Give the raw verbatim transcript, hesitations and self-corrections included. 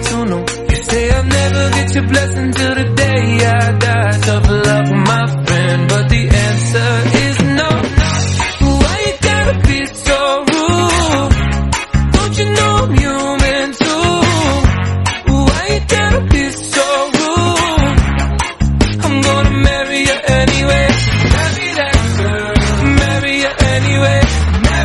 to know. You say I'll never get your blessing till the day I die. Tough love for my